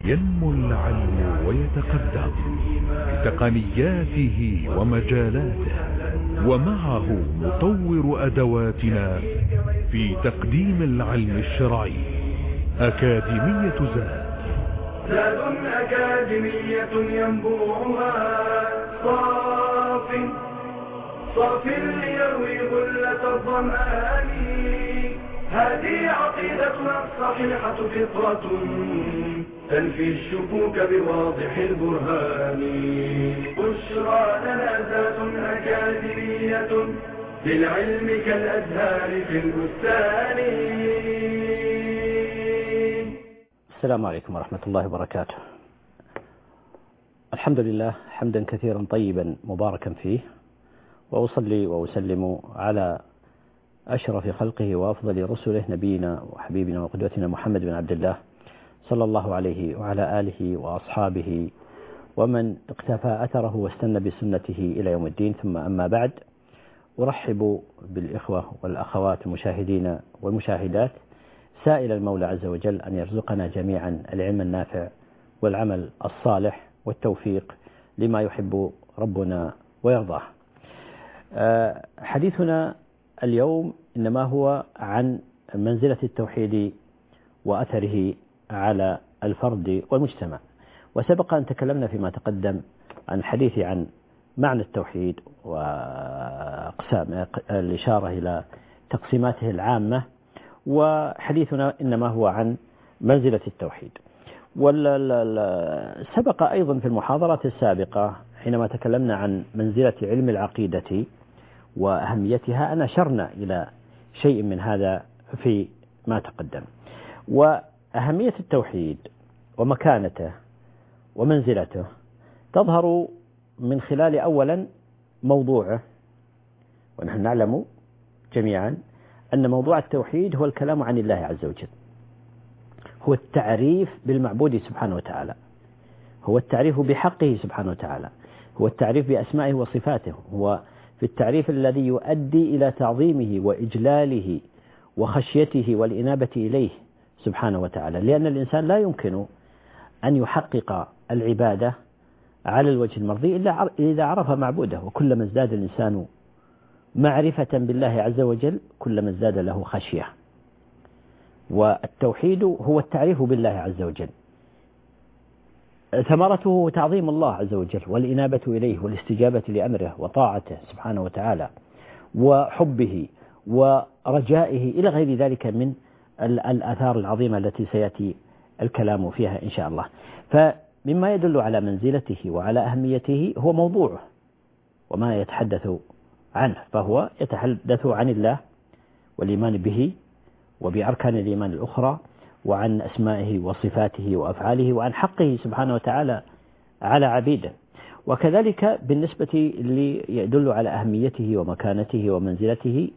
ينمو العلم ويتقدم بتقنياته ومجالاته، ومعه نطور أدواتنا في تقديم العلم الشرعي. أكاديمية زاد أكاديمية ينبوعها صاف ليروي غلة الظمآن. هذه عقيدتنا الصحيحة فطرة تنفي الشكوك بواضح البرهان. بشرى لنا ذات أكاديمية للعلم كالأزهار في البستان. السلام عليكم ورحمة الله وبركاته. الحمد لله حمدا كثيرا طيبا مباركا فيه، وأصلي وأسلم على أشرف خلقه وأفضل رسله نبينا وحبيبنا وقدوتنا محمد بن عبد الله صلى الله عليه وعلى آله وأصحابه ومن اقتفى أثره واستنى بسنته إلى يوم الدين. ثم أما بعد، أرحب بالإخوة والأخوات المشاهدين والمشاهدات، سائل المولى عز وجل أن يرزقنا جميعا العلم النافع والعمل الصالح والتوفيق لما يحب ربنا ويرضاه. حديثنا اليوم إنما هو عن منزلة التوحيد وأثره على الفرد والمجتمع. وسبق أن تكلمنا فيما تقدم عن الحديث عن معنى التوحيد وأقسام الإشارة إلى تقسيماته العامة، وحديثنا إنما هو عن منزلة التوحيد. سبق أيضا في المحاضرات السابقة حينما تكلمنا عن منزلة علم العقيدة وأهميتها أن أشرنا إلى شيء من هذا في ما تقدم. وأهمية التوحيد ومكانته ومنزلته تظهر من خلال أولا موضوعه، ونحن نعلم جميعا أن موضوع التوحيد هو الكلام عن الله عز وجل، هو التعريف بالمعبود سبحانه وتعالى، هو التعريف بحقه سبحانه وتعالى، هو التعريف بأسمائه وصفاته، هو في التعريف الذي يؤدي إلى تعظيمه وإجلاله وخشيته والإنابة إليه سبحانه وتعالى. لأن الإنسان لا يمكن أن يحقق العبادة على الوجه المرضي إلا إذا عرف معبوده، وكلما ازداد الإنسان معرفة بالله عز وجل كلما ازداد له خشية. والتوحيد هو التعريف بالله عز وجل، ثمرته تعظيم الله عز وجل والإنابة إليه والاستجابة لأمره وطاعته سبحانه وتعالى وحبه ورجائه إلى غير ذلك من الآثار العظيمة التي سيأتي الكلام فيها إن شاء الله. فمما يدل على منزلته وعلى أهميته هو موضوعه وما يتحدث عنه، فهو يتحدث عن الله والإيمان به وبأركان الإيمان الأخرى، وعن أسمائه وصفاته وأفعاله، وعن حقه سبحانه وتعالى على عبيده. وكذلك بالنسبة اللي يدل على أهميته ومكانته ومنزلته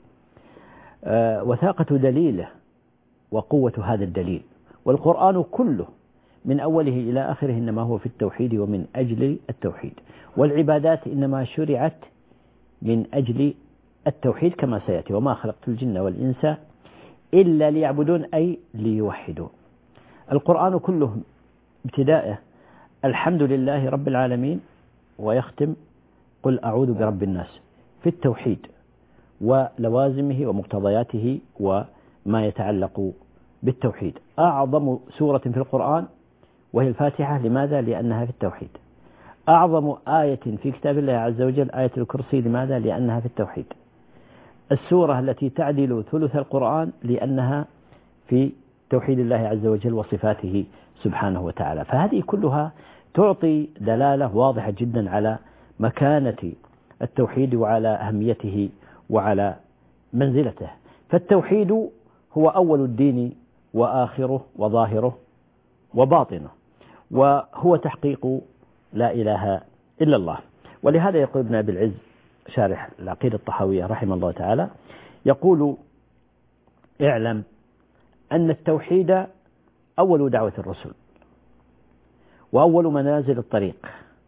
وثاقة دليله وقوة هذا الدليل. والقرآن كله من أوله إلى آخره إنما هو في التوحيد ومن أجل التوحيد، والعبادات إنما شرعت من أجل التوحيد كما سيأتي: وما خلقت الجن والإنس إلا ليعبدون، أي ليوحدون. القرآن كله ابتداءه الحمد لله رب العالمين، ويختم قل أعوذ برب الناس، في التوحيد ولوازمه ومقتضياته وما يتعلق بالتوحيد. أعظم سورة في القرآن وهي الفاتحة، لماذا؟ لأنها في التوحيد. أعظم آية في كتاب الله عز وجل آية الكرسي، لماذا؟ لأنها في التوحيد. السورة التي تعدل ثلث القرآن لأنها في توحيد الله عز وجل وصفاته سبحانه وتعالى. فهذه كلها تعطي دلالة واضحة جدا على مكانة التوحيد وعلى أهميته وعلى منزلته. فالتوحيد هو أول الدين وآخره وظاهره وباطنه، وهو تحقيق لا إله إلا الله. ولهذا يقول ابن أبي العز شارح العقيدة الطحاوية رحمه الله تعالى، يقول: اعلم أن التوحيد أول دعوة الرسل، وأول منازل الطريق،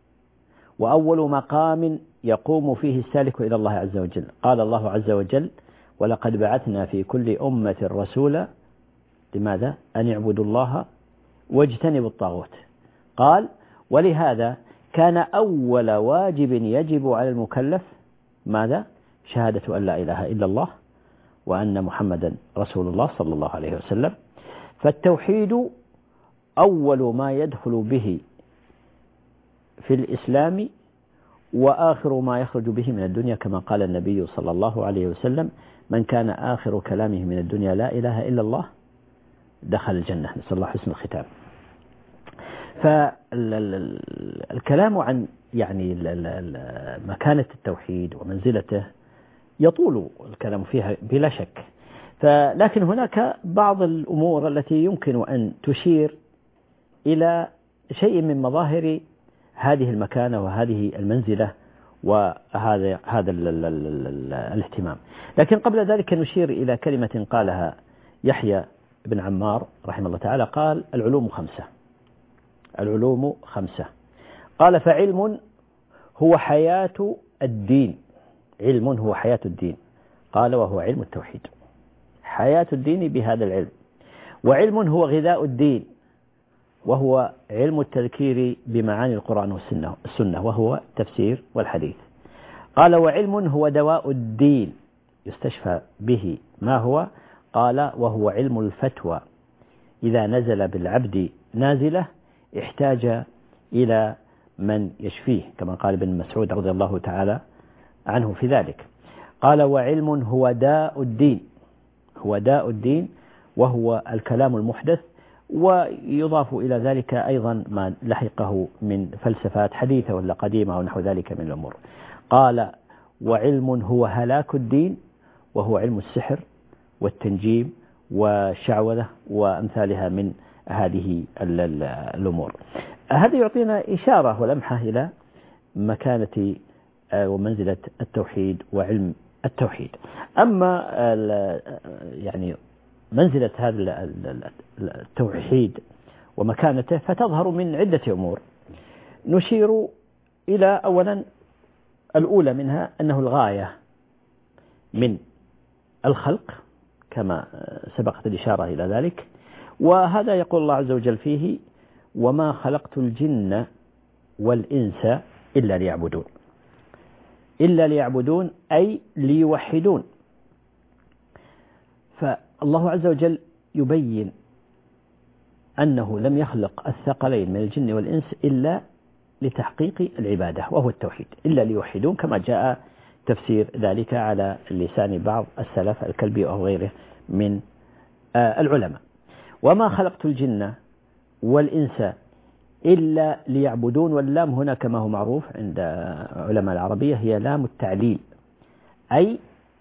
وأول مقام يقوم فيه السالك إلى الله عز وجل. قال الله عز وجل: ولقد بعثنا في كل أمة رسولا، لماذا؟ أن يعبدوا الله واجتنبوا الطاغوت. قال: ولهذا كان أول واجب يجب على المكلف ماذا؟ شهادة أن لا إله إلا الله وأن محمدا رسول الله صلى الله عليه وسلم. فالتوحيد أول ما يدخل به في الإسلام وآخر ما يخرج به من الدنيا، كما قال النبي صلى الله عليه وسلم: من كان آخر كلامه من الدنيا لا إله إلا الله دخل الجنة. نسأل الله حسن الختام. فالكلام عن يعني مكانة التوحيد ومنزلته يطول الكلام فيها بلا شك، لكن هناك بعض الأمور التي يمكن أن تشير إلى شيء من مظاهر هذه المكانة وهذه المنزلة وهذا الاهتمام. لكن قبل ذلك نشير إلى كلمة قالها يحيى بن عمار رحمه الله تعالى، قال: العلوم خمسة. العلوم خمسة. قال: فعلم هو حياة الدين. علم هو حياة الدين. قال: وهو علم التوحيد. حياة الدين بهذا العلم. وعلم هو غذاء الدين، وهو علم التذكير بمعاني القرآن والسنة، وهو تفسير والحديث. قال: وعلم هو دواء الدين يستشفى به. ما هو؟ قال: وهو علم الفتوى. إذا نزل بالعبد نازلة احتاج إلى من يشفيه، كما قال ابن مسعود رضي الله تعالى عنه في ذلك. قال: وعلم هو داء الدين. هو داء الدين، وهو الكلام المحدث، ويضاف إلى ذلك أيضا ما لحقه من فلسفات حديثة ولا قديمة ونحو ذلك من الأمور. قال: وعلم هو هلاك الدين، وهو علم السحر والتنجيم والشعوذة وأمثالها من هذه الأمور. هذا يعطينا إشارة ولمحة إلى مكانة ومنزلة التوحيد وعلم التوحيد. أما يعني منزلة هذا التوحيد ومكانته فتظهر من عدة أمور. نشير إلى أولا الأولى منها أنه الغاية من الخلق، كما سبقت الإشارة إلى ذلك. وهذا يقول الله عز وجل فيه: وما خلقت الجن والإنس إلا ليعبدون. إلا ليعبدون أي ليوحدون. فالله عز وجل يبين أنه لم يخلق الثقلين من الجن والإنس إلا لتحقيق العبادة وهو التوحيد، إلا ليوحدون، كما جاء تفسير ذلك على لسان بعض السلف الكلبي أو غيره من العلماء. وما خلقت الجن والإنس إلا ليعبدون، واللام هنا كما هو معروف عند علماء العربية هي لام التعليل، أي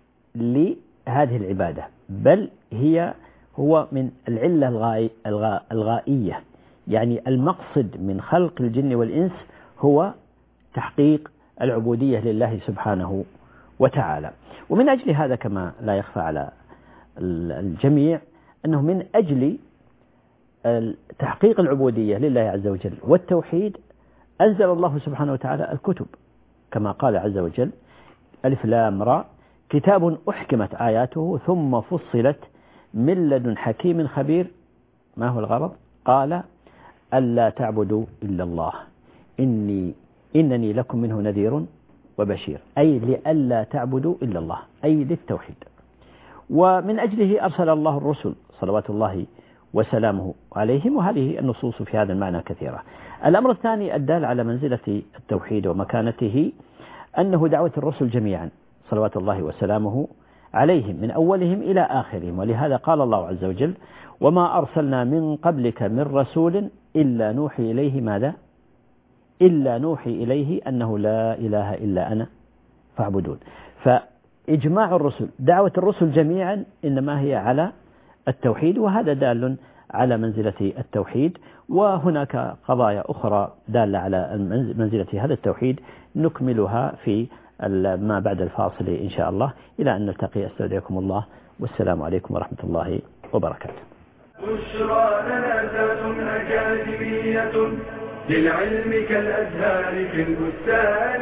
لهذه العبادة، بل هو من العلة الغائية، يعني المقصد من خلق الجن والإنس هو تحقيق العبودية لله سبحانه وتعالى. ومن أجل هذا كما لا يخفى على الجميع أنه من أجل تحقيق العبودية لله عز وجل والتوحيد أنزل الله سبحانه وتعالى الكتب، كما قال عز وجل: ألف لام را كتاب أحكمت آياته ثم فصلت من لدن حكيم خبير. ما هو الغرض؟ قال: ألا تعبدوا إلا الله إنني لكم منه نذير وبشير، أي لألا تعبدوا إلا الله، أي للتوحيد. ومن أجله أرسل الله الرسل صلوات الله وسلامه عليهم، وهذه النصوص في هذا المعنى كثيرة. الأمر الثاني الدال على منزلة التوحيد ومكانته أنه دعوة الرسل جميعا صلوات الله وسلامه عليهم من أولهم إلى آخرهم. ولهذا قال الله عز وجل: وما أرسلنا من قبلك من رسول إلا نوحي إليه ماذا؟ إلا نوحي إليه أنه لا إله إلا أنا فاعبدون. فإجماع الرسل، دعوة الرسل جميعا إنما هي على التوحيد، وهذا دال على منزلة التوحيد. وهناك قضايا أخرى دالة على منزلة هذا التوحيد نكملها في ما بعد الفاصل إن شاء الله، إلى أن نلتقي. أستودعكم الله، والسلام عليكم ورحمة الله وبركاته. بشرى لنا ذات أكاديمية للعلم كالأزهار في البستان.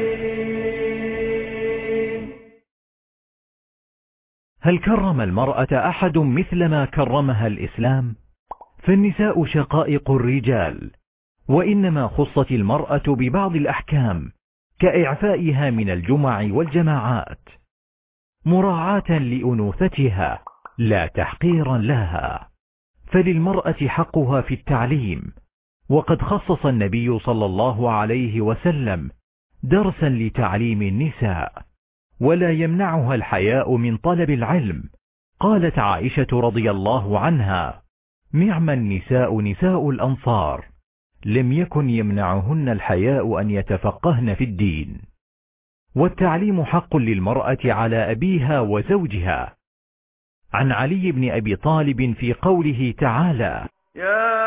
هل كرم المرأة أحد مثلما كرمها الإسلام؟ فالنساء شقائق الرجال، وإنما خصت المرأة ببعض الأحكام كإعفائها من الجمع والجماعات مراعاة لأنوثتها لا تحقيرا لها، فللمرأة حقها في التعليم، وقد خصص النبي صلى الله عليه وسلم درسا لتعليم النساء، ولا يمنعها الحياء من طلب العلم. قالت عائشة رضي الله عنها: نعم النساء نساء الأنصار، لم يكن يمنعهن الحياء أن يتفقهن في الدين. والتعليم حق للمرأة على أبيها وزوجها. عن علي بن أبي طالب في قوله تعالى: يا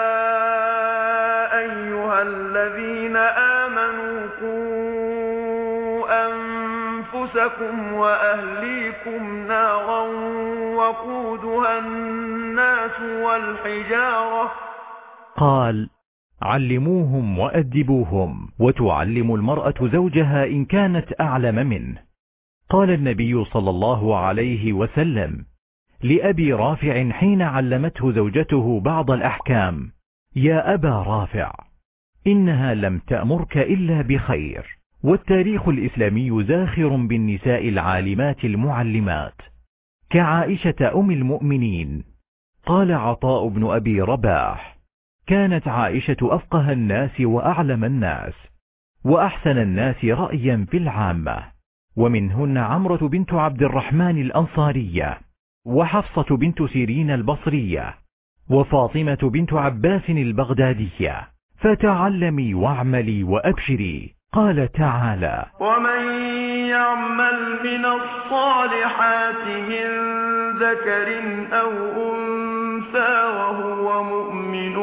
أيها الذين آمنوا قوا أنفسكم وأهليكم نارا وقودها الناس والحجارة. قال: علموهم وأدبوهم. وتعلم المرأة زوجها إن كانت أعلم منه. قال النبي صلى الله عليه وسلم لأبي رافع حين علمته زوجته بعض الأحكام: يا أبا رافع، إنها لم تأمرك إلا بخير. والتاريخ الإسلامي زاخر بالنساء العالمات المعلمات كعائشة أم المؤمنين. قال عطاء بن أبي رباح: كانت عائشة أفقه الناس وأعلم الناس وأحسن الناس رأيا في العامة، ومنهن عمرة بنت عبد الرحمن الأنصارية، وحفصة بنت سيرين البصرية، وفاطمة بنت عباس البغدادية. فتعلمي واعملي وأبشري. قال تعالى: ومن يعمل من الصالحات من ذكر أو أنثى وهو مؤمن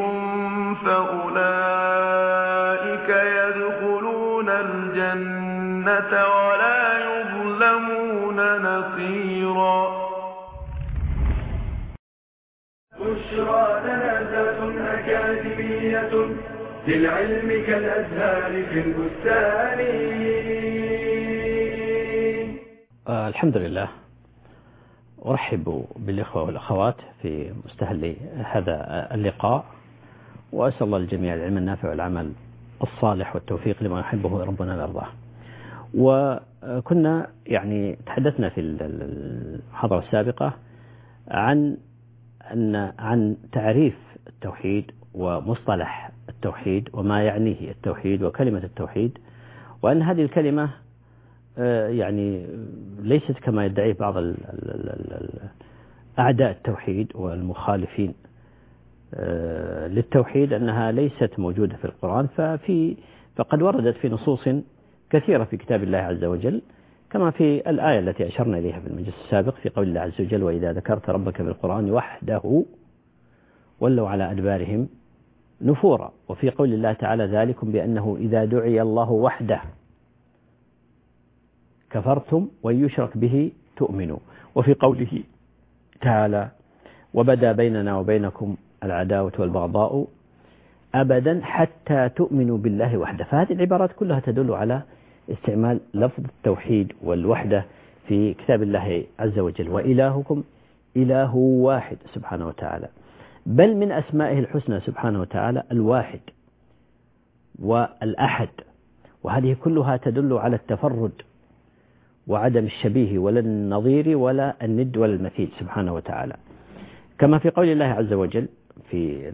فأولئك يدخلون الجنة ولا يظلمون نقيرا. بشرى لنا أكاديمية للعلم كالأزهار في البستان. الحمد لله، أرحب بالإخوة والأخوات في مستهل هذا اللقاء، وأسأل الله الجميع العلم النافع والعمل الصالح والتوفيق لما يحبه ربنا ويرضاه. وكنا تحدثنا في المحاضرة السابقة عن تعريف التوحيد ومصطلح التوحيد وما يعنيه التوحيد وكلمة التوحيد، وأن هذه الكلمة ليست كما يدعيه بعض أعداء التوحيد والمخالفين للتوحيد، أنها ليست موجودة في القرآن، فقد وردت في نصوص كثيرة في كتاب الله عز وجل، كما في الآية التي أشرنا إليها في المجلس السابق في قول الله عز وجل: وإذا ذكرت ربك بالقرآن وحده ولوا على أدبارهم نفورا. وفي قول الله تعالى: ذلكم بأنه إذا دعي الله وحده كفرتم وإن يشرك به تؤمنوا. وفي قوله تعالى: وبدا بيننا وبينكم العداوة والبغضاء أبدا حتى تؤمنوا بالله وحده. فهذه العبارات كلها تدل على استعمال لفظ التوحيد والوحدة في كتاب الله عز وجل. وإلهكم إله واحد سبحانه وتعالى، بل من أسمائه الحسنى سبحانه وتعالى الواحد والأحد، وهذه كلها تدل على التفرد وعدم الشبيه ولا النظير ولا الند ولا المثيل سبحانه وتعالى. كما في قول الله عز وجل في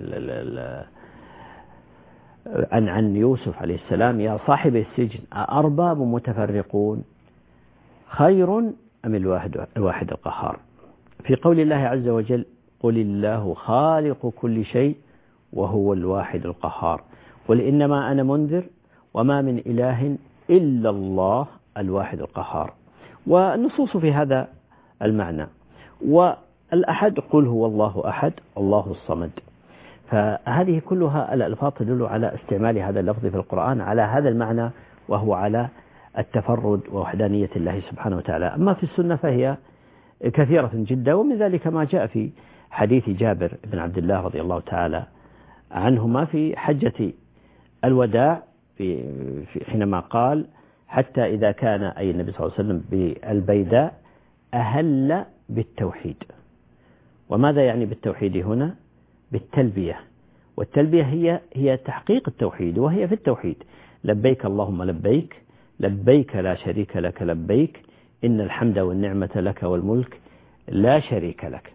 عن يوسف عليه السلام: يا صاحب السجن أأرباب متفرقون خير أم الواحد القهار. في قول الله عز وجل: قل الله خالق كل شيء وهو الواحد القهار، قل إنما أنا منذر وما من إله إلا الله الواحد القهار. والنصوص في هذا المعنى. والأحد: قل هو الله أحد الله الصمد. فهذه كلها الألفاظ تدل على استعمال هذا اللفظ في القرآن على هذا المعنى، وهو على التفرد ووحدانية الله سبحانه وتعالى. أما في السنة فهي كثيرة جدا، ومن ذلك ما جاء في حديث جابر بن عبد الله رضي الله تعالى عنهما في حجة الوداع حينما قال: حتى إذا كان أي النبي صلى الله عليه وسلم بالبيداء أهل بالتوحيد. وماذا يعني بالتوحيد هنا؟ بالتلبية والتلبية هي تحقيق التوحيد، وهي في التوحيد: لبيك اللهم لبيك، لبيك لا شريك لك لبيك، إن الحمد والنعمة لك والملك لا شريك لك.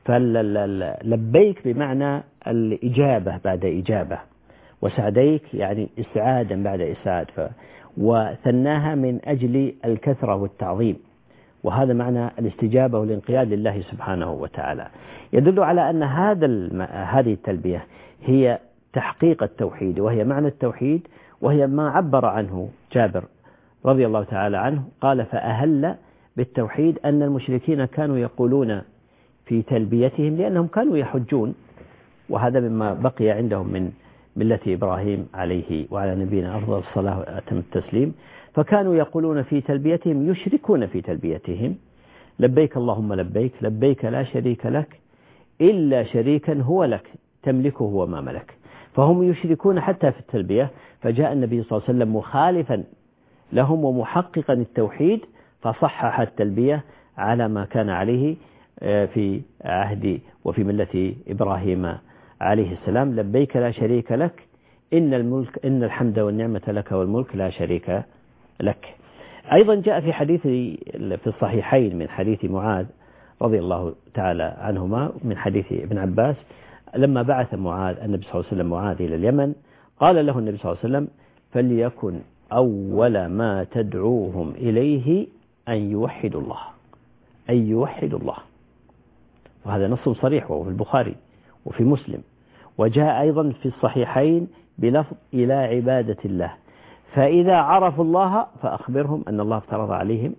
فلبيك بمعنى الإجابة بعد إجابة، وسعديك يعني إسعادا بعد إسعاد، وثناها من أجل الكثرة والتعظيم، وهذا معنى الاستجابة والانقياد لله سبحانه وتعالى. يدل على أن هذه التلبية هي تحقيق التوحيد، وهي معنى التوحيد، وهي ما عبر عنه جابر رضي الله تعالى عنه، قال: فأهل بالتوحيد أن المشركين كانوا يقولون في تلبيتهم، لأنهم كانوا يحجون، وهذا مما بقي عندهم من ملة إبراهيم عليه وعلى نبينا أفضل الصلاة وأتم التسليم، فكانوا يقولون في تلبيتهم، يشركون في تلبيتهم: لبيك اللهم لبيك، لبيك لا شريك لك إلا شريكا هو لك تملكه وما ملك. فهم يشركون حتى في التلبية، فجاء النبي صلى الله عليه وسلم مخالفا لهم ومحققا التوحيد، فصحح التلبية على ما كان عليه في عهد وفي ملة إبراهيم عليه السلام: لبيك لا شريك لك، إن الحمد والنعمة لك والملك لا شريك لك. أيضا جاء في حديث في الصحيحين من حديث معاذ رضي الله تعالى عنهما، من حديث ابن عباس: لما بعث معاذ النبي صلى الله عليه وسلم معاذ إلى اليمن، قال له النبي صلى الله عليه وسلم: فليكن أول ما تدعوهم إليه أن يوحدوا الله، أن يوحدوا الله. وهذا نص صريح، وهو في البخاري وفي مسلم، وجاء أيضا في الصحيحين بلفظ: إلى عبادة الله، فإذا عرفوا الله فأخبرهم أن الله افترض عليهم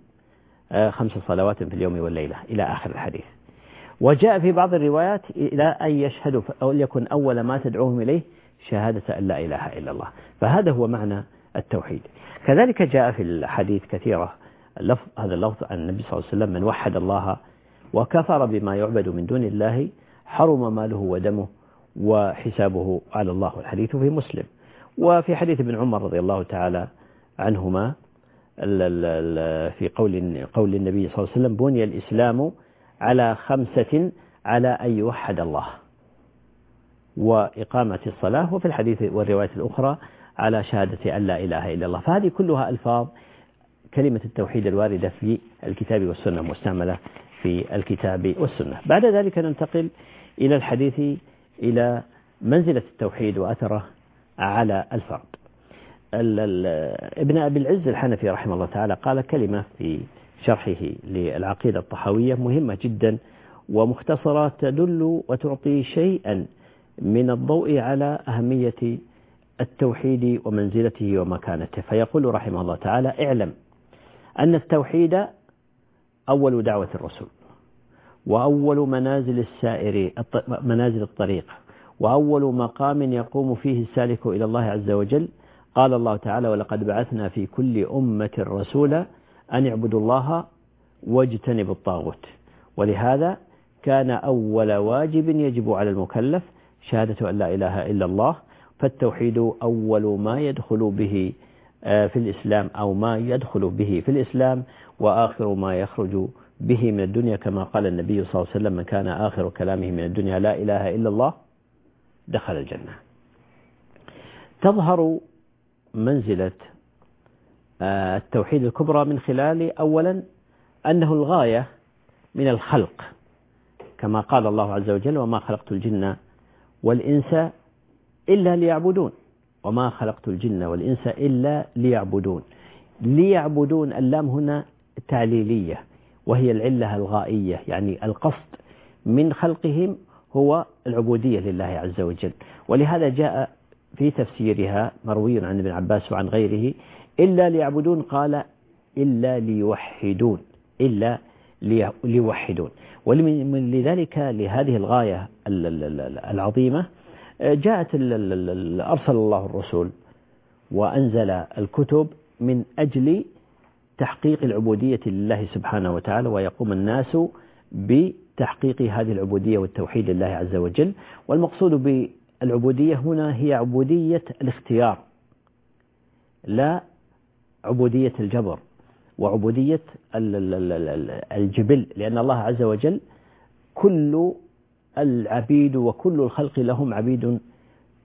5 صلوات في اليوم والليلة، إلى آخر الحديث. وجاء في بعض الروايات: إلى أن يشهدوا، أو ليكن أول ما تدعوهم إليه شهادة أن لا إله إلا الله. فهذا هو معنى التوحيد. كذلك جاء في الحديث كثيرة هذا اللفظ عن النبي صلى الله عليه وسلم: من وحد الله وكفر بما يعبد من دون الله حرم ماله ودمه وحسابه على الله. الحديث في مسلم. وفي حديث ابن عمر رضي الله تعالى عنهما في قول النبي صلى الله عليه وسلم: بني الإسلام على 5: على أن يوحد الله، وإقامة الصلاة، وفي الحديث والرواية الأخرى على شهادة أن لا إله إلا الله. فهذه كلها ألفاظ كلمة التوحيد الواردة في الكتاب والسنة، مستعملة في الكتاب والسنة. بعد ذلك ننتقل إلى الحديث إلى منزلة التوحيد وأثره على الفرد. ابن أبي العز الحنفي رحمه الله تعالى قال كلمة في شرحه للعقيدة الطحاوية مهمة جدا ومختصرة، تدل وتعطي شيئا من الضوء على أهمية التوحيد ومنزلته ومكانته. فيقول رحمه الله تعالى: اعلم أن التوحيد أول دعوة الرسول، وأول منازل الطريق، وأول مقام يقوم فيه السالك إلى الله عز وجل. قال الله تعالى: ولقد بعثنا في كل أمة رسولا أن اعبدوا الله واجتنبوا الطاغوت. ولهذا كان أول واجب يجب على المكلف شهادة أن لا إله إلا الله. فالتوحيد أول ما يدخل به في الإسلام، أو ما يدخل به في الإسلام، وآخر ما يخرج به من الدنيا، كما قال النبي صلى الله عليه وسلم: من كان آخر كلامه من الدنيا لا إله إلا الله دخل الجنة. تظهر منزلة التوحيد الكبرى من خلال أولا أنه الغاية من الخلق، كما قال الله عز وجل: وما خلقت الجن والإنس إلا ليعبدون، وما خلقت الجن والإنس إلا ليعبدون. ليعبدون، اللام هنا تعليلية، وهي العلة الغائية، يعني القصد من خلقهم هو العبودية لله عز وجل. ولهذا جاء في تفسيرها مروي عن ابن عباس وعن غيره: إلا ليعبدون، قال: إلا ليوحدون، إلا ليوحدون. ولذلك لهذه الغاية العظيمة جاءت أرسل الله الرسل وأنزل الكتب من أجل تحقيق العبودية لله سبحانه وتعالى، ويقوم الناس بتحقيق هذه العبودية والتوحيد لله عز وجل. والمقصود بالعبودية هنا هي عبودية الاختيار، لا عبودية الجبر وعبودية الجبل، لأن الله عز وجل كل العبيد وكل الخلق لهم عبيد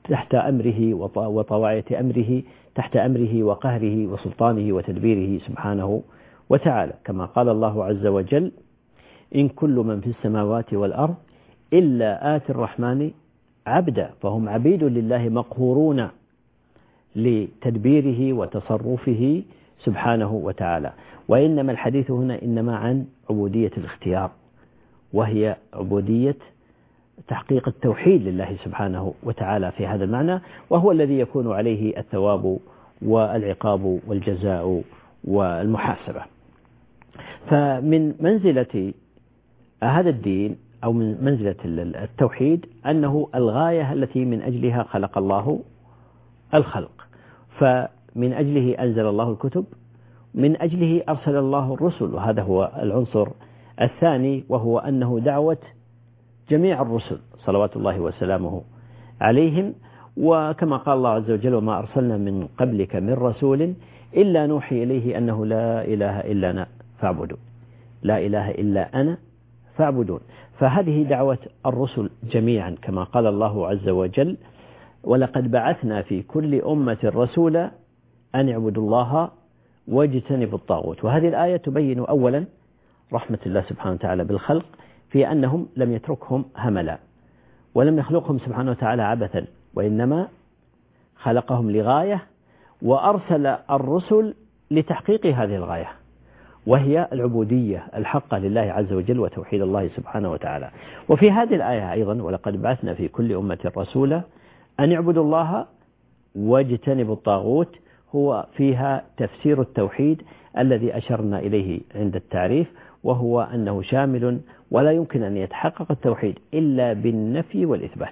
تحت أمره وطواعية أمره، تحت أمره وقهره وسلطانه وتدبيره سبحانه وتعالى، كما قال الله عز وجل: إن كل من في السماوات والأرض إلا آتي الرحمن عبدا. فهم عبيد لله مقهورون لتدبيره وتصرفه سبحانه وتعالى. وإنما الحديث هنا إنما عن عبودية الاختيار، وهي عبودية تحقيق التوحيد لله سبحانه وتعالى في هذا المعنى، وهو الذي يكون عليه الثواب والعقاب والجزاء والمحاسبة. فمن منزلة هذا الدين أو من منزلة التوحيد أنه الغاية التي من أجلها خلق الله الخلق، فمن أجله أنزل الله الكتب، من أجله أرسل الله الرسل، وهذا هو العنصر الثاني، وهو أنه دعوة جميع الرسل صلوات الله وسلامه عليهم. وكما قال الله عز وجل: وما أرسلنا من قبلك من رسول إلا نوحي إليه أنه لا إله إلا أنا فاعبدون، لا إله إلا أنا فاعبدون. فهذه دعوة الرسل جميعا، كما قال الله عز وجل: ولقد بعثنا في كل أمة رسولا أن اعبدوا الله واجتنبوا الطاغوت. وهذه الآية تبين أولا رحمة الله سبحانه وتعالى بالخلق، في أنهم لم يتركهم هملا، ولم يخلقهم سبحانه وتعالى عبثا، وإنما خلقهم لغاية، وأرسل الرسل لتحقيق هذه الغاية، وهي العبودية الحقة لله عز وجل وتوحيد الله سبحانه وتعالى. وفي هذه الآية أيضا: ولقد بعثنا في كل أمة رسولا أن اعبدوا الله واجتنبوا الطاغوت، هو فيها تفسير التوحيد الذي أشرنا إليه عند التعريف، وهو أنه شامل، ولا يمكن أن يتحقق التوحيد إلا بالنفي والإثبات.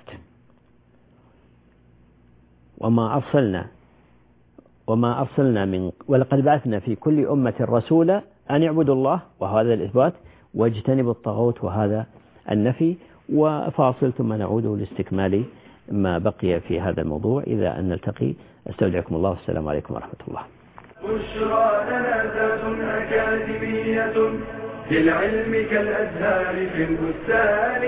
وما أرسلنا من ولقد بعثنا في كل أمة رسولا أن اعبدوا الله، وهذا الإثبات، واجتنبوا الطاغوت، وهذا النفي. وفاصل ثم نعود لاستكمال ما بقي في هذا الموضوع إذا أن نلتقي. أستودعكم الله، والسلام عليكم ورحمة الله. بشرى لنا أكاديمية للعلم كالأزهار في البستان.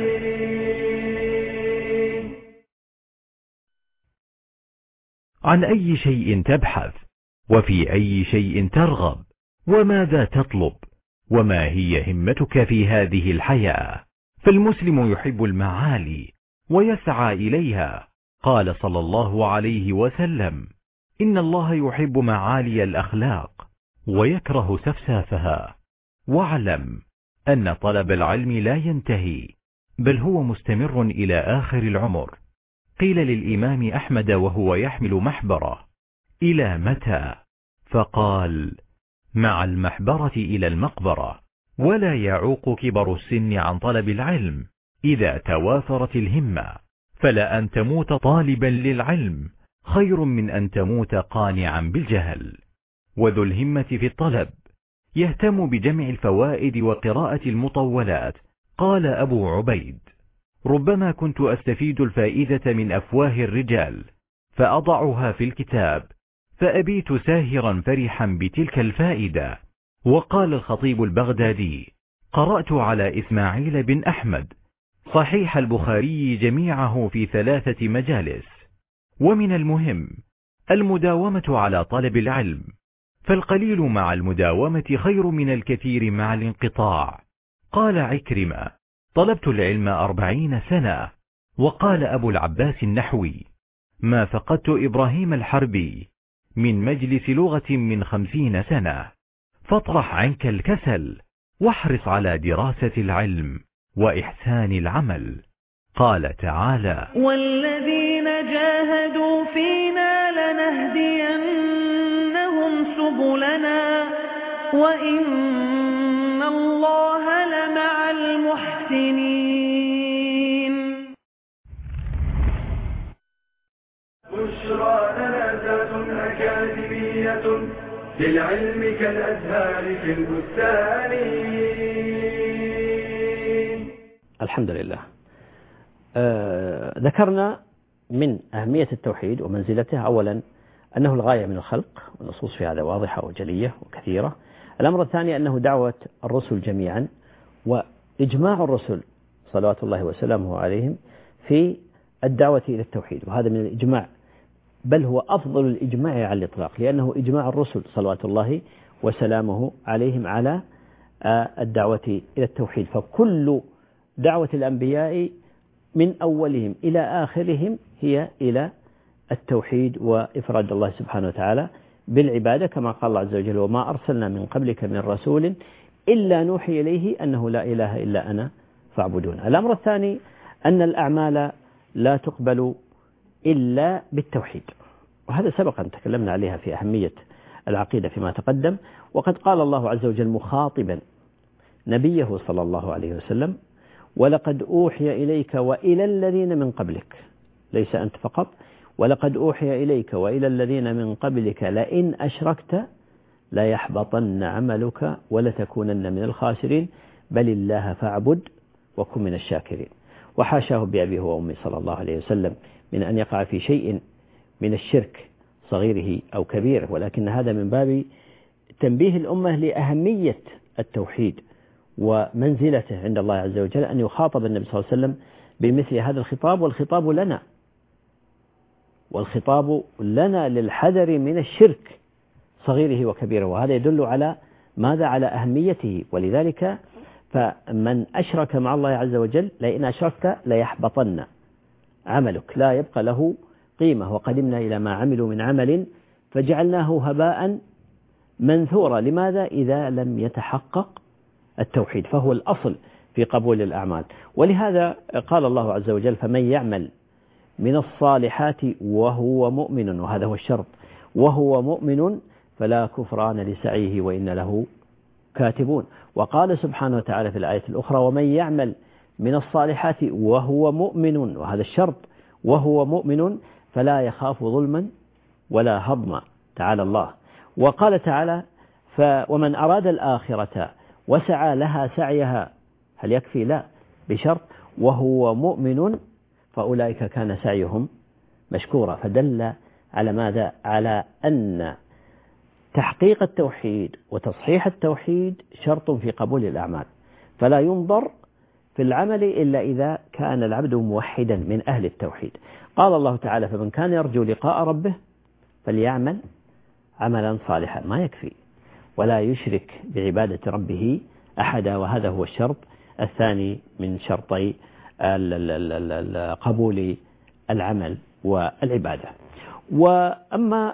عن أي شيء تبحث، وفي أي شيء ترغب، وماذا تطلب، وما هي همتك في هذه الحياة؟ فالمسلم يحب المعالي ويسعى إليها. قال صلى الله عليه وسلم: إن الله يحب معالي الأخلاق ويكره سفسافها. واعلم أن طلب العلم لا ينتهي، بل هو مستمر إلى آخر العمر. قيل للإمام أحمد وهو يحمل محبرة: إلى متى؟ فقال: مع المحبرة إلى المقبرة. ولا يعوق كبر السن عن طلب العلم إذا توافرت الهمة، فلأن تموت طالبا للعلم خير من أن تموت قانعا بالجهل. وذو الهمة في الطلب يهتم بجمع الفوائد وقراءة المطولات. قال أبو عبيد: ربما كنت أستفيد الفائدة من أفواه الرجال فأضعها في الكتاب، فأبيت ساهرا فرحا بتلك الفائدة. وقال الخطيب البغدادي: قرأت على إسماعيل بن أحمد صحيح البخاري جميعه في 3 مجالس. ومن المهم المداومة على طلب العلم، فالقليل مع المداومة خير من الكثير مع الانقطاع. قال عكرمة: طلبت العلم 40 سنة. وقال أبو العباس النحوي: ما فقدت إبراهيم الحربي من مجلس لغة من 50 سنة. فاطرح عنك الكسل واحرص على دراسة العلم وإحسان العمل. قال تعالى: والذين جاهدوا فينا لنهدينهم سبلنا وإن الله لمع المحسنين. بشرى لنا أكاديمية للعلم كالأزهار في البستان. الحمد لله. ذكرنا من أهمية التوحيد ومنزلته أولا أنه الغاية من الخلق، والنصوص في هذا واضحة وجلية وكثيرة. الأمر الثاني أنه دعوة الرسل جميعا، وإجماع الرسل صلوات الله وسلامه عليهم في الدعوة إلى التوحيد، وهذا من الإجماع، بل هو أفضل الإجماع على الإطلاق، لأنه إجماع الرسل صلوات الله وسلامه عليهم على الدعوة إلى التوحيد. فكل دعوة الأنبياء من أولهم إلى آخرهم هي إلى التوحيد وإفراد الله سبحانه وتعالى بالعبادة، كما قال الله عز وجل: وما أرسلنا من قبلك من رسول إلا نوحي إليه أنه لا إله إلا أنا فاعبدون. الأمر الثاني أن الأعمال لا تقبل إلا بالتوحيد، وهذا سبق أن تكلمنا عليها في أهمية العقيدة فيما تقدم. وقد قال الله عز وجل مخاطبا نبيه صلى الله عليه وسلم: ولقد أوحي إليك وإلى الذين من قبلك، ليس أنت فقط، ولقد أوحي إليك وإلى الذين من قبلك لئن أشركت ليحبطن عملك ولتكونن من الخاسرين بل الله فاعبد وكن من الشاكرين. وحاشاه بأبيه وأمي صلى الله عليه وسلم من أن يقع في شيء من الشرك صغيره أو كبيره، ولكن هذا من باب تنبيه الأمة لأهمية التوحيد ومنزلته عند الله عز وجل، أن يخاطب النبي صلى الله عليه وسلم بمثل هذا الخطاب، والخطاب لنا للحذر من الشرك صغيره وكبيره، وهذا يدل على ماذا؟ على أهميته. ولذلك فمن أشرك مع الله عز وجل لئن أشركت ليحبطن عملك، لا يبقى له قيمة، وقدمنا إلى ما عملوا من عمل فجعلناه هباء منثورا. لماذا؟ إذا لم يتحقق التوحيد، فهو الأصل في قبول الأعمال. ولهذا قال الله عز وجل: فمن يعمل من الصالحات وهو مؤمن، وهذا هو الشرط، وهو مؤمن فلا كفران لسعيه وإن له كاتبون. وقال سبحانه وتعالى في الآية الأخرى: ومن يعمل من الصالحات وهو مؤمن، وهذا الشرط، وهو مؤمن فلا يخاف ظلما ولا هضما، تعالى الله. وقال تعالى: ومن أراد الآخرة وسعى لها سعيها، هل يكفي؟ لا، بشرط وهو مؤمن فأولئك كان سعيهم مشكورا. فدل على ماذا؟ على أن تحقيق التوحيد وتصحيح التوحيد شرط في قبول الأعمال، فلا ينظر في العمل إلا إذا كان العبد موحدا من أهل التوحيد. قال الله تعالى: فمن كان يرجو لقاء ربه فليعمل عملا صالحا، ما يكفي، ولا يشرك بعبادة ربه أحدا، وهذا هو الشرط الثاني من شرطي قبول العمل والعبادة. وأما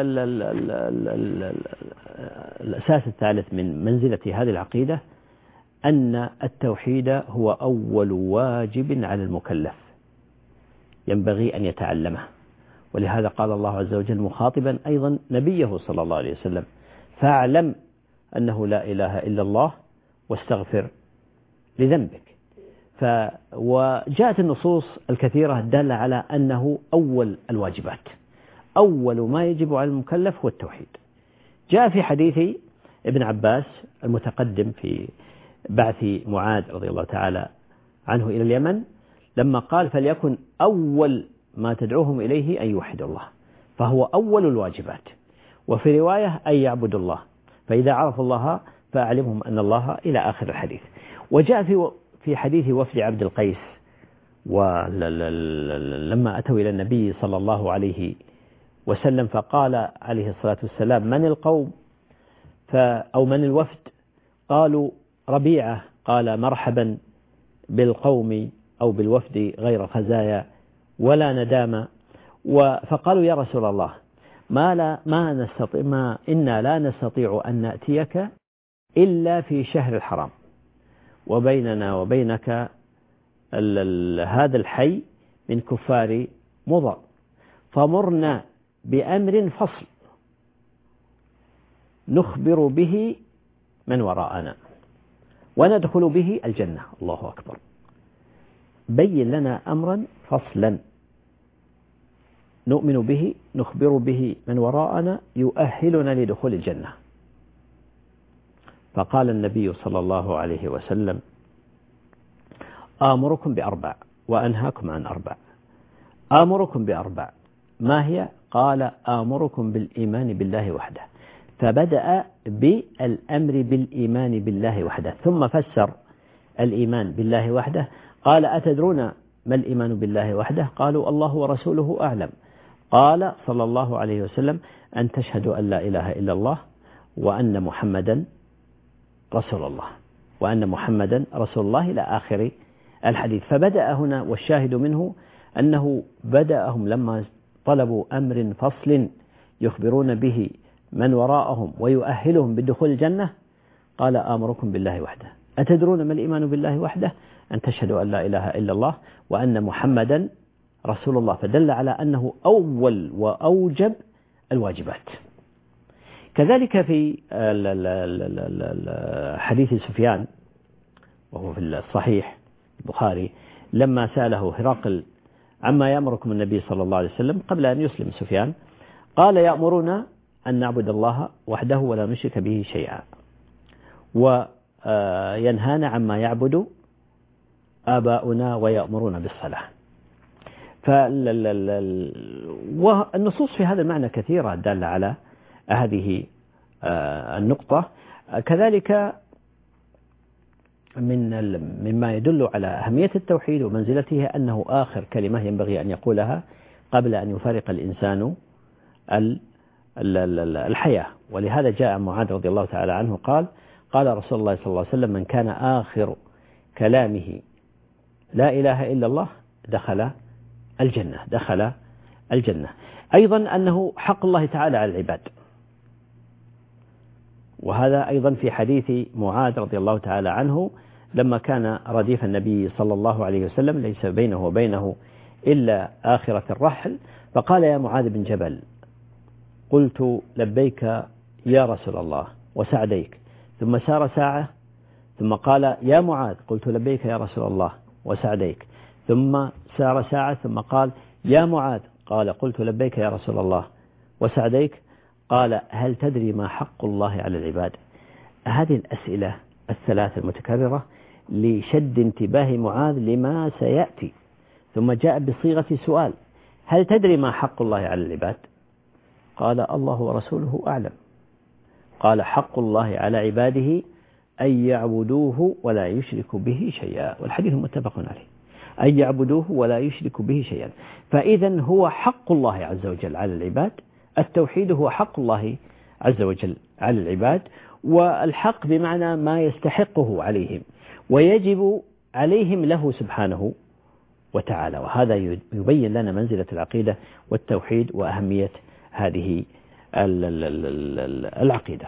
الأساس الثالث من منزلة هذه العقيدة أن التوحيد هو أول واجب على المكلف ينبغي أن يتعلمه، ولهذا قال الله عز وجل مخاطبا أيضا نبيه صلى الله عليه وسلم: فاعلم أنه لا إله إلا الله واستغفر لذنبك. وجاءت النصوص الكثيرة الدالة على أنه أول الواجبات، أول ما يجب على المكلف هو التوحيد. جاء في حديث ابن عباس المتقدم في بعث معاذ رضي الله تعالى عنه إلى اليمن، لما قال: فليكن أول ما تدعوهم إليه أن يوحدوا الله، فهو أول الواجبات. وفي رواية أن يعبدوا الله، فإذا عرفوا الله فأعلمهم أن الله، إلى آخر الحديث. وجاء في حديث وفد عبد القيس، ولما أتوا إلى النبي صلى الله عليه وسلم فقال عليه الصلاة والسلام: من القوم أو من الوفد؟ قالوا: ربيعة. قال: مرحبا بالقوم أو بالوفد غير خزايا ولا ندامة. فقالوا: يا رسول الله إنا لا نستطيع أن نأتيك إلا في شهر الحرام، وبيننا وبينك هذا الحي من كفار مضر، فمرنا بأمر فصل نخبر به من وراءنا وندخل به الجنة. الله أكبر. بين لنا أمرا فصلا نؤمن به نخبر به من وراءنا يؤهلنا لدخول الجنة. فقال النبي صلى الله عليه وسلم: آمركم بأربع وأنهاكم عن أربع. آمركم بأربع، ما هي؟ قال: آمركم بالإيمان بالله وحده. فبدأ بالأمر بالإيمان بالله وحده، ثم فسر الإيمان بالله وحده. قال: أتدرون ما الإيمان بالله وحده؟ قالوا الله ورسوله أعلم. قال صلى الله عليه وسلم أن تشهد أن لا إله إلا الله وأن محمدا رسول الله، وأن محمدا رسول الله إلى آخر الحديث. فبدأ هنا، والشاهد منه أنه بدأهم لما طلبوا أمر فصل يخبرون به من وراءهم ويؤهلهم بالدخول الجنة، قال آمركم بالله وحده. أتدرون ما الإيمان بالله وحده؟ أن تشهدوا أن لا إله إلا الله وأن محمدا رسول الله. فدل على أنه أول وأوجب الواجبات. كذلك في حديث سفيان وهو في الصحيح البخاري لما سأله هرقل عما يأمركم النبي صلى الله عليه وسلم قبل أن يسلم سفيان، قال يأمرنا أن نعبد الله وحده ولا نشرك به شيئا، وينهانا عما يعبد آباؤنا ويأمرون بالصلاة. والنصوص في هذا المعنى كثيرة دالة على هذه النقطة. كذلك مما يدل على أهمية التوحيد ومنزلته أنه آخر كلمة ينبغي أن يقولها قبل أن يفارق الإنسان الحياة. ولهذا جاء معاذ رضي الله تعالى عنه قال رسول الله صلى الله عليه وسلم من كان آخر كلامه لا إله إلا الله دخل الجنة. أيضا أنه حق الله تعالى على العباد، وهذا أيضا في حديث معاذ رضي الله تعالى عنه لما كان رديف النبي صلى الله عليه وسلم ليس بينه وبينه إلا آخرة الرحل، فقال يا معاذ بن جبل قلت لبيك يا رسول الله وسعديك، ثم سار ساعة ثم قال يا معاذ قلت لبيك يا رسول الله وسعديك، ثم سار ساعة ثم قال يا معاذ قال قلت لبيك يا رسول الله وسعديك، قال هل تدري ما حق الله على العباد؟ هذه الأسئلة الثلاثة المتكررة لشد انتباه معاذ لما سيأتي، ثم جاء بصيغة سؤال هل تدري ما حق الله على العباد؟ قال الله ورسوله أعلم. قال حق الله على عباده أن يعبدوه ولا يشركوا به شيئا، والحديث متفق عليه، أن يعبدوه ولا يشركوا به شيئا. فإذا هو حق الله عز وجل على العباد، التوحيد هو حق الله عز وجل على العباد، والحق بمعنى ما يستحقه عليهم ويجب عليهم له سبحانه وتعالى. وهذا يبين لنا منزلة العقيدة والتوحيد وأهمية هذه العقيدة.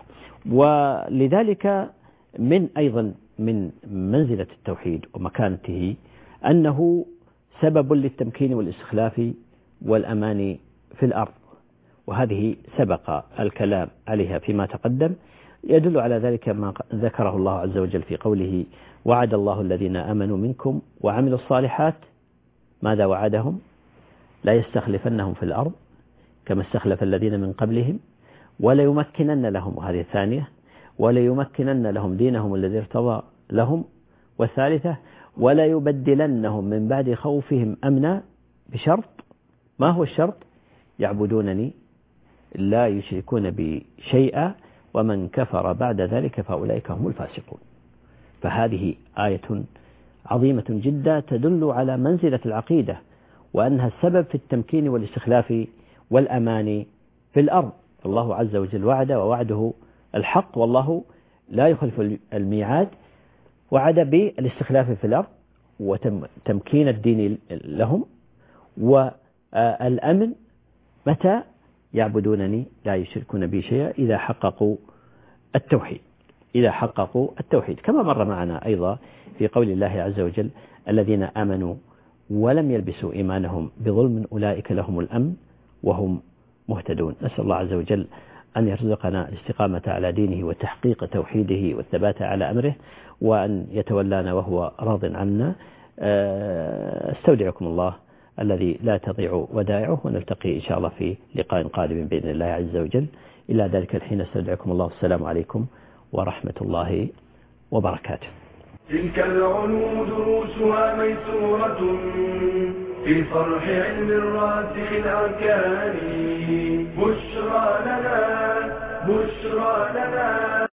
ولذلك أيضا من منزلة التوحيد ومكانته أنه سبب للتمكين والاستخلاف والأمان في الأرض، وهذه سبق الكلام عليها فيما تقدم. يدل على ذلك ما ذكره الله عز وجل في قوله وعد الله الذين آمنوا منكم وعملوا الصالحات. ماذا وعدهم؟ لا يستخلفنهم في الأرض كما استخلف الذين من قبلهم وليمكنن لهم، وهذه الثانية، وليمكنن لهم دينهم الذي ارتضى لهم، والثالثة ولا يبدلنهم من بعد خوفهم أمنا بشرط. ما هو الشرط؟ يعبدونني لا يشركون بي شيئا ومن كفر بعد ذلك فأولئك هم الفاسقون. فهذه آية عظيمة جدا تدل على منزلة العقيدة وأنها السبب في التمكين والاستخلاف والأمان في الأرض. الله عز وجل وعد ووعده الحق، والله لا يخلف الميعاد. وعد بالاستخلاف في الأرض وتمكين الدين لهم والأمن متى يعبدونني لا يشركون بي شيئا إذا حققوا التوحيد، كما مر معنا أيضا في قول الله عز وجل الذين آمنوا ولم يلبسوا إيمانهم بظلم أولئك لهم الأمن وهم مهتدون. نسأل الله عز وجل أن يرزقنا الاستقامة على دينه وتحقيق توحيده والثبات على أمره، وأن يتولانا وهو راض عنا. استودعكم الله الذي لا تضيع ودائعه، ونلتقي إن شاء الله في لقاء قادم بإذن الله عز وجل. إلى ذلك الحين استودعكم الله، والسلام عليكم ورحمة الله وبركاته. تلك العلوم دروسها ميسورة في صرح علم الراسخ الأركان. بشرى لنا